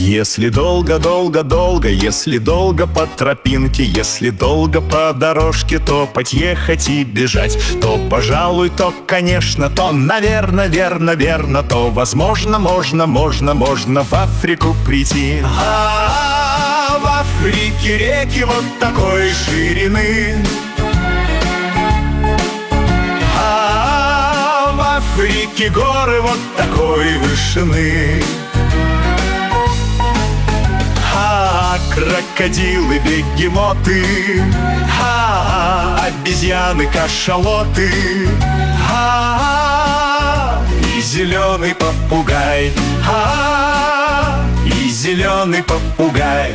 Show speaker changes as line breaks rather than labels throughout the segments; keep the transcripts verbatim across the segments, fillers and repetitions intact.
Если долго-долго-долго, если долго по тропинке, если долго по дорожке, то подъехать и бежать, то, пожалуй, то, конечно, то, наверно, верно, верно, то, возможно, можно, можно, можно в Африку прийти. А, в Африке реки вот такой ширины, а, в Африке горы вот такой вышины. А, крокодилы, бегемоты, а, обезьяны, кашалоты, а, и зеленый попугай, а, и зеленый попугай.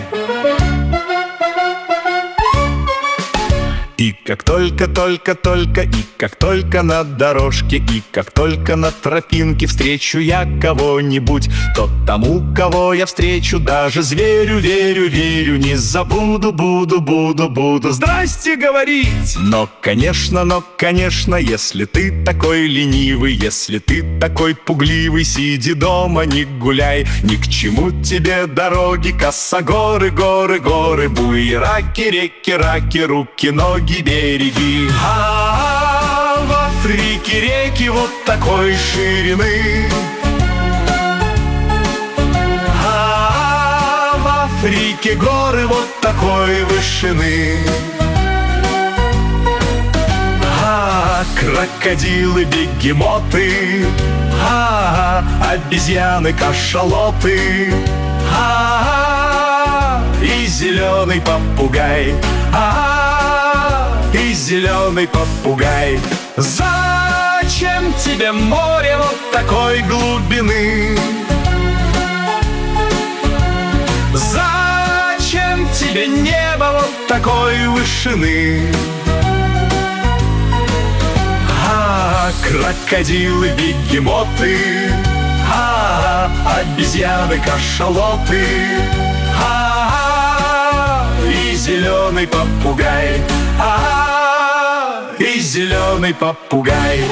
И как только-только-только, и как только на дорожке, и как только на тропинке встречу я кого-нибудь, то тому, кого я встречу, даже зверю верю, верю, не забуду, буду, буду, буду здрасте говорить. Но, конечно, но, конечно, если ты такой ленивый, если ты такой пугливый, сиди дома, не гуляй, ни к чему тебе дороги, косогоры, горы, горы, буераки, реки, раки, руки, ноги, береги. А, в Африке реки вот такой ширины, а, в Африке горы вот такой вышины. А, крокодилы, бегемоты, а, обезьяны, кашалоты, а, и зеленый попугай, а, и зеленый попугай. Зачем тебе море вот такой глубины? Зачем тебе небо вот такой вышины? А, крокодилы, бегемоты, а, обезьяны, кашалоты, а, и зеленый попугай, а, и зеленый попугай.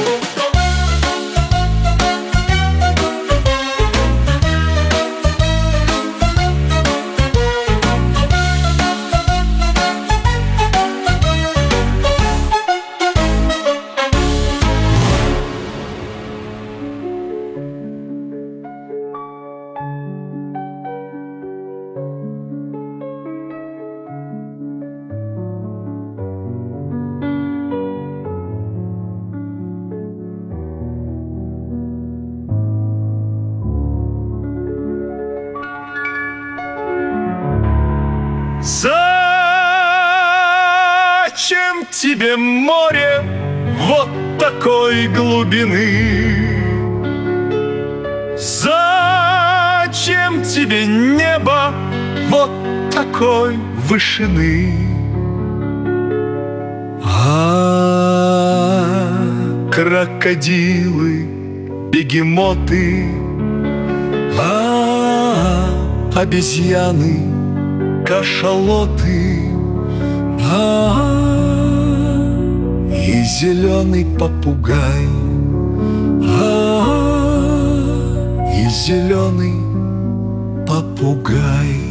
Зачем тебе море вот такой глубины? Зачем тебе небо вот такой вышины? А, крокодилы, бегемоты, а, обезьяны, кашалоты, а, и зеленый попугай, а, и зеленый попугай.